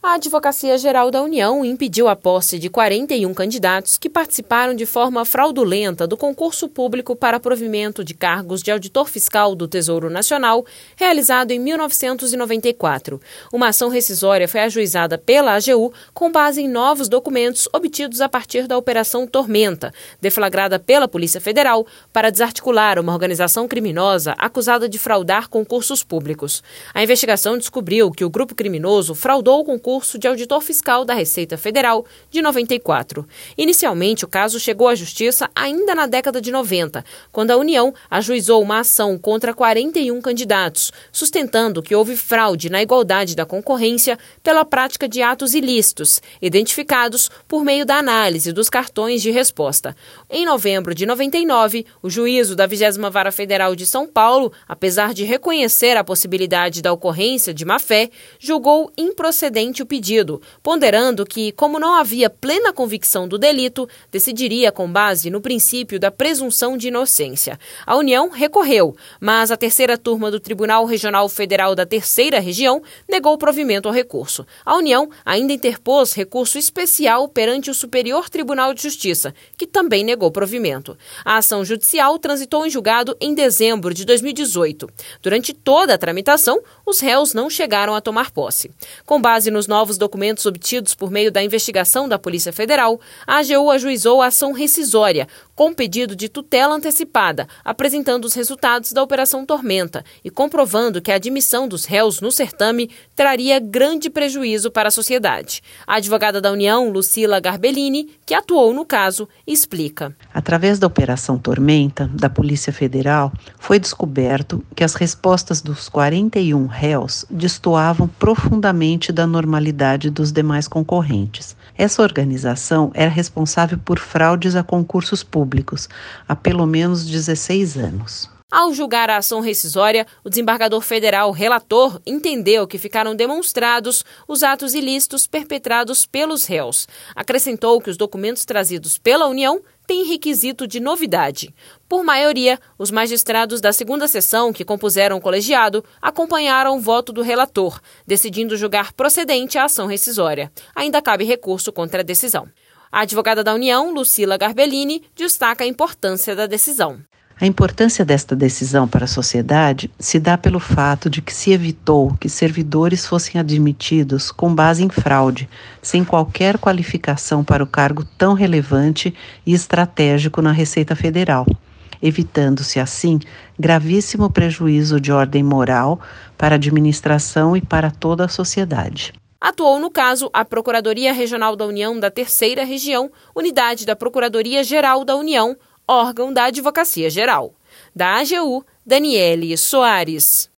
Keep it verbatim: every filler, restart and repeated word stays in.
A Advocacia Geral da União impediu a posse de quarenta e um candidatos que participaram de forma fraudulenta do concurso público para provimento de cargos de auditor fiscal do Tesouro Nacional, realizado em mil novecentos e noventa e quatro. Uma ação rescisória foi ajuizada pela A G U com base em novos documentos obtidos a partir da Operação Tormenta, deflagrada pela Polícia Federal para desarticular uma organização criminosa acusada de fraudar concursos públicos. A investigação descobriu que o grupo criminoso fraudou o concurso concurso de auditor fiscal da Receita Federal de noventa e quatro. Inicialmente, o caso chegou à Justiça ainda na década de noventa, quando a União ajuizou uma ação contra quarenta e um candidatos, sustentando que houve fraude na igualdade da concorrência pela prática de atos ilícitos, identificados por meio da análise dos cartões de resposta. Em novembro de noventa e nove, o juízo da vigésima Vara Federal de São Paulo, apesar de reconhecer a possibilidade da ocorrência de má-fé, julgou improcedente o pedido, ponderando que, como não havia plena convicção do delito, decidiria com base no princípio da presunção de inocência. A União recorreu, mas a terceira turma do Tribunal Regional Federal da Terceira Região negou o provimento ao recurso. A União ainda interpôs recurso especial perante o Superior Tribunal de Justiça, que também negou provimento. A ação judicial transitou em julgado em dezembro de dois mil e dezoito. Durante toda a tramitação, os réus não chegaram a tomar posse. Com base nos novos documentos obtidos por meio da investigação da Polícia Federal, a A G U ajuizou a ação rescisória, com pedido de tutela antecipada, apresentando os resultados da Operação Tormenta e comprovando que a admissão dos réus no certame traria grande prejuízo para a sociedade. A advogada da União, Lucila Garbellini, que atuou no caso, explica. Através da Operação Tormenta, da Polícia Federal, foi descoberto que as respostas dos quarenta e um réus destoavam profundamente da normalidade dos demais concorrentes. Essa organização era responsável por fraudes a concursos públicos há pelo menos dezesseis anos. Ao julgar a ação rescisória, o desembargador federal relator entendeu que ficaram demonstrados os atos ilícitos perpetrados pelos réus. Acrescentou que os documentos trazidos pela União têm requisito de novidade. Por maioria, os magistrados da segunda sessão, que compuseram o colegiado, acompanharam o voto do relator, decidindo julgar procedente a ação rescisória. Ainda cabe recurso contra a decisão. A advogada da União, Lucila Garbellini, destaca a importância da decisão. A importância desta decisão para a sociedade se dá pelo fato de que se evitou que servidores fossem admitidos com base em fraude, sem qualquer qualificação para o cargo tão relevante e estratégico na Receita Federal, evitando-se, assim, gravíssimo prejuízo de ordem moral para a administração e para toda a sociedade. Atuou no caso a Procuradoria Regional da União da Terceira Região, unidade da Procuradoria-Geral da União, órgão da Advocacia Geral. Da A G U, Daniele Soares.